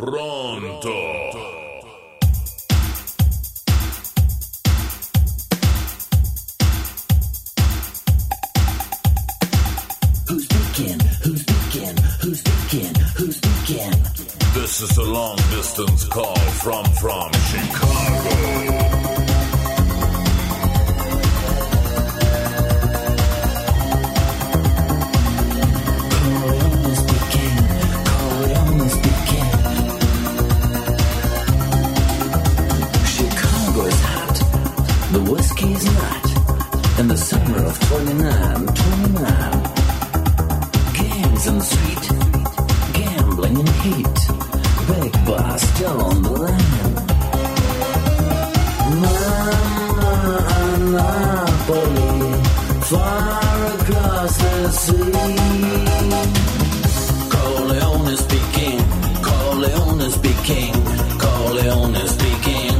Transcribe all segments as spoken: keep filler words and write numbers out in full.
Pronto. Who's speaking? Who's speaking? Who's speaking? Who's speaking? This is a long distance call from from Chicago. The whiskey's not in the summer of twenty-nine, twenty-nine. Gangs in the street, gambling and heat. Big boss still on the line. Napoli, far across the sea. Corleone speaking, Corleone speaking, Corleone speaking.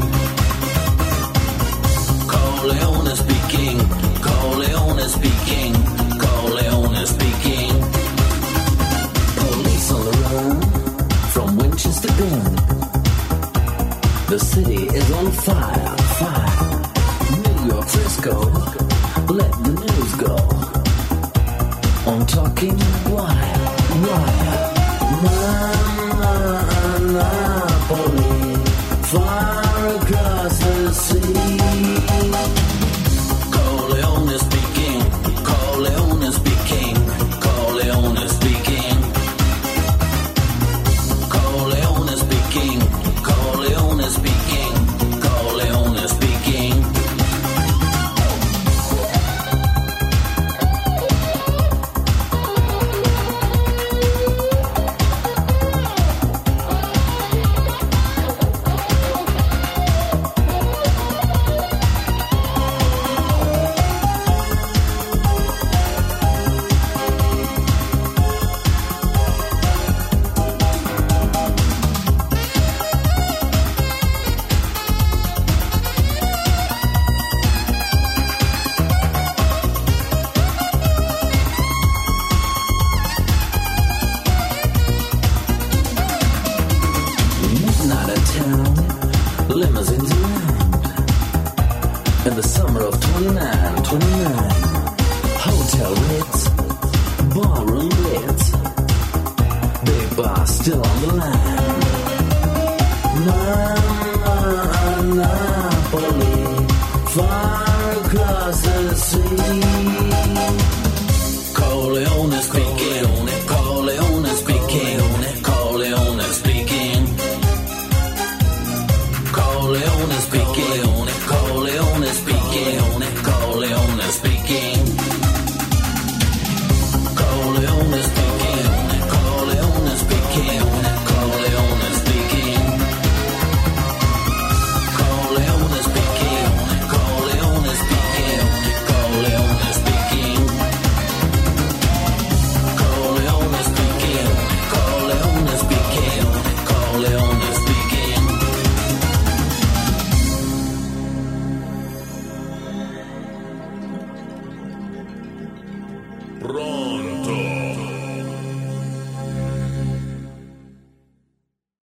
Corleone speaking, Corleone speaking, Corleone speaking. Police on the run from Winchester Bend. The city is on fire, fire. New York, Frisco, let the news go. I'm talking wire, wire. Napoli, far across the sea. Corleone speaking, Corleone speaking, Corleone speaking. Corleone speaking, Corleone speaking, Corleone speaking. Limousines around in the summer of twenty-nine, twenty-nine. Hotel Ritz, ballroom blitz. Big boss still on the line. Napoli, far across the sea. Corleone speaking.